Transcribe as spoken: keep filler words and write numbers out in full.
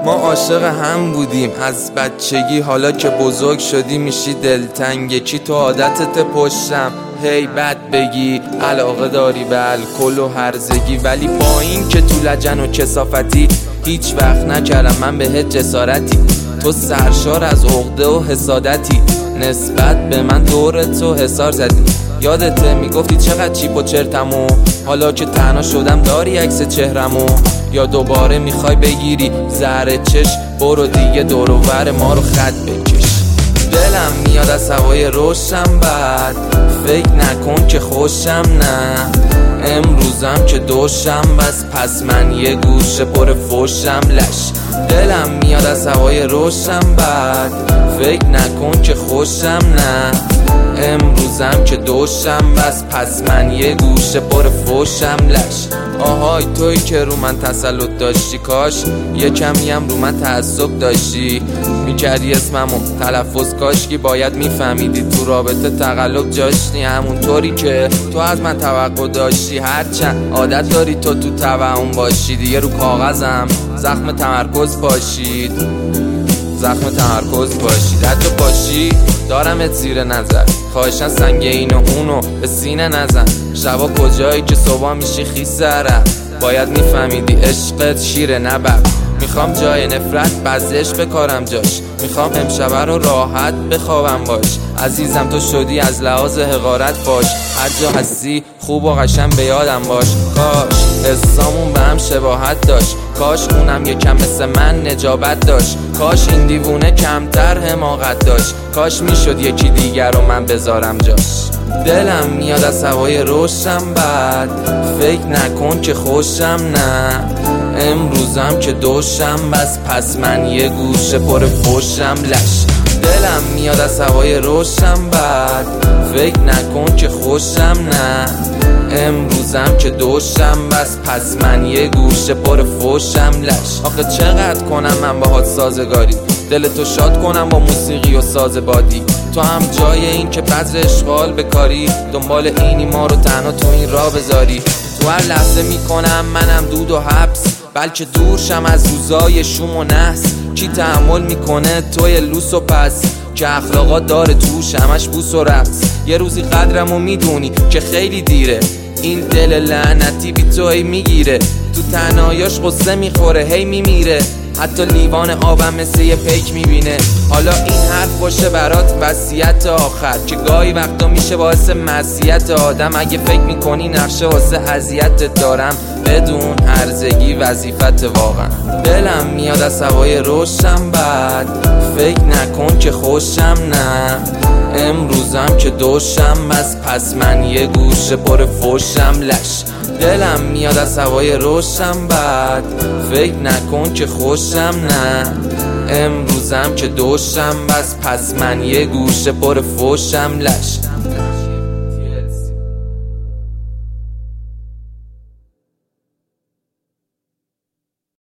ما عاشق هم بودیم از بچگی، حالا که بزرگ شدی میشی دلتنگ. یکی تو عادتت پشتم هی بد بگی، علاقه داری به الکل و هرزگی، ولی با این که تو لجن و کثافتی هیچ وقت نکردم من بهت جسارتی. تو سرشار از عقده و حسادتی، نسبت به من دور تو حسار زدی. یادته میگفتی چقدر چیپ و چرتمو، حالا که تنها شدم داری عکس چهرمو. یا دوباره میخوای بگیری زهر چش، برو دیگه دور و ور ما رو خط بکش. دلم میاد از هوای روشم بد، فکر نکن که خوشم نه. امروزم که دوشم بس، پس من یه گوشه پر فوشم لش. دلم میاد از هوای روشم بد، فکر نکن که خوشم نه. امروزم که دوشم بس، پس من یه گوشه پر فوشم لش. آهای توی که رو من تسلط داشتی، کاش یه کمی هم رو من تعصب داشتی. میکردی اسممو تلفظ، کاش که باید میفهمیدی تو رابطه تقلب جاشتی. همونطوری که تو از من توقع داشتی، هرچند عادت داری تو تو توهم باشی. دیگه رو کاغذم زخم تمرکز باشید، زخم تمرکز باشید. حتی باشی دارمت زیر نظر، خواهشن سنگ این و اونو به سینه نزن. شبا کجایی که صبح میشی خیس عرق، باید میفهمیدی عشقت شیر نبرد. میخوام جای نفرت بزش بکارم جاش، میخوام امشب رو راحت بخوابم باش. عزیزم تو شدی از لحاظ حقارت باش، هر جا هستی خوب و قشنگ به یادم باش. کاش حسامون به هم شباهت داشت، کاش اونم یکم مثل من نجابت داشت. کاش این دیوونه کمتر حماقت داشت، کاش میشد یکی دیگر رو من بذارم جاش. دلم میاد از هوای روشم بد، فکر نکن که خوشم نه. امروزم که دوشم بس، پس من یه گوشه پر فوشم لش. دلم میاد از هوای روشم بد، فکر نکن که خوشم نه. امروزم که دوشم بس، پس من یه گوشه پر فوشم لش. آخه چقدر کنم من باهات سازگاری، دل تو شاد کنم با موسیقی و ساز بادی. تو هم جای این که بذر اشغال بکاری، دنبال اینی ما رو تنها تو این راه بذاری. تو هر لحظه میکنم منم دود و حبس، بلکه دورشم از روزای شوم و نحس. کی تحمل میکنه توی لوس و پس، که اخلاقات داره توش همش بوس و رقص. یه روزی قدرمو میدونی که خیلی دیره، این دل لعنتی بی تو هی میگیره. تو تنهاییاش قصه میخوره هی میمیره، حتی لیوان آبم مثل یه پیک میبینه. حالا این حرف باشه برات وصیت آخر، که گاهی وقتا میشه باعث معصیت آدم. اگه فکر میکنی نقشه واسه اذیتت دارم، بدون هرزگی وظیفت واقعا. دلم میاد از هوای روشم بد، فکر نکن که خوشم نه. امروزم که دوشم بس، پس من یه گوشه پر فوشم لش. دلم میاد از هوای روشم بد، فکر نکن که خوشم نه. امروزم که دوشم بس، پس من یه گوشه پر فوشم لش.